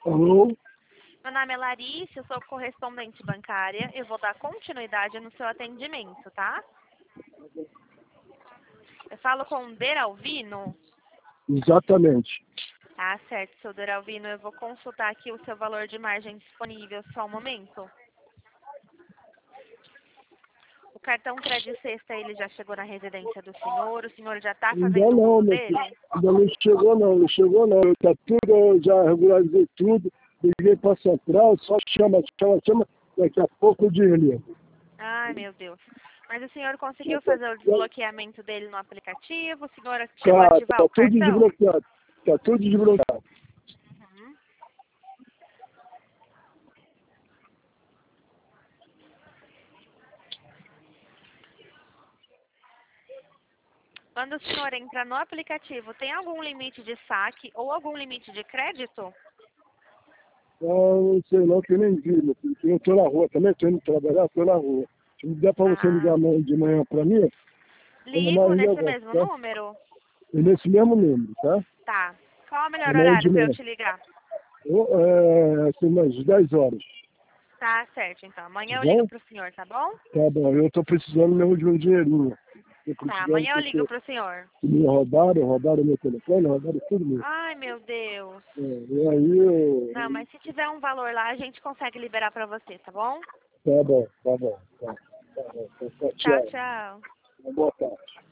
Alô? Meu nome é Larissa, eu sou correspondente bancária. Eu vou dar continuidade no seu atendimento, tá? Eu falo com o Deralvino? Exatamente. Tá certo, seu Deralvino. Eu vou consultar aqui o seu valor de margem disponível. Só um momento. O cartão Crédito Sexta, ele já chegou na residência do senhor? O senhor já está Ainda fazendo não, uso meu dele? filho. Ainda não chegou não, não chegou não. Tá tudo, eu já regularizei tudo. Liguei pra central, só chama. Daqui a pouco eu desligo. Ai, meu Deus. Mas o senhor conseguiu fazer o desbloqueamento dele no aplicativo? O senhor chegou a ativar Tá o tudo cartão? desbloqueado. Tá tudo desbloqueado. Uhum. Quando o senhor entra no aplicativo, tem algum limite de saque ou algum limite de crédito? Não sei não, que eu nem vi, meu filho. Eu tô na rua também, tô indo trabalhar, tô na rua. Se me der pra você ligar Ah, amanhã de manhã pra mim, ainda mais ligo um nesse negócio, mesmo tá? número? E nesse mesmo número, tá? Tá. Qual é o melhor Amanhã de horário para eu manhã. te ligar? Assim, umas 10 horas. Tá certo, então. Tá Amanhã eu ligo bom? pro senhor, tá bom? Tá bom, eu tô precisando mesmo de um dinheirinho. Tô Tá, precisando amanhã eu ligo porque pro senhor. me roubaram meu telefone, roubaram tudo meu. Ai, meu Deus. E aí Não, mas se tiver um valor lá, a gente consegue liberar pra você, tá bom? tá bom. Tá Tchau, chateado. tchau. Boa tarde.